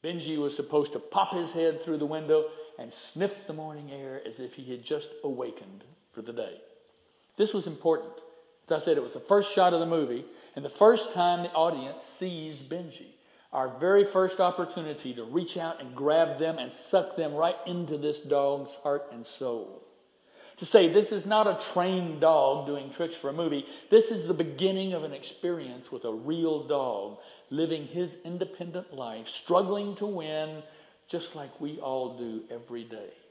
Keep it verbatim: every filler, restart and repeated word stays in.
Benji was supposed to pop his head through the window and sniff the morning air as if he had just awakened for the day. This was important. As I said, it was the first shot of the movie and the first time the audience sees Benji. Our very first opportunity to reach out and grab them and suck them right into this dog's heart and soul. To say this is not a trained dog doing tricks for a movie. This is the beginning of an experience with a real dog living his independent life, struggling to win just like we all do every day.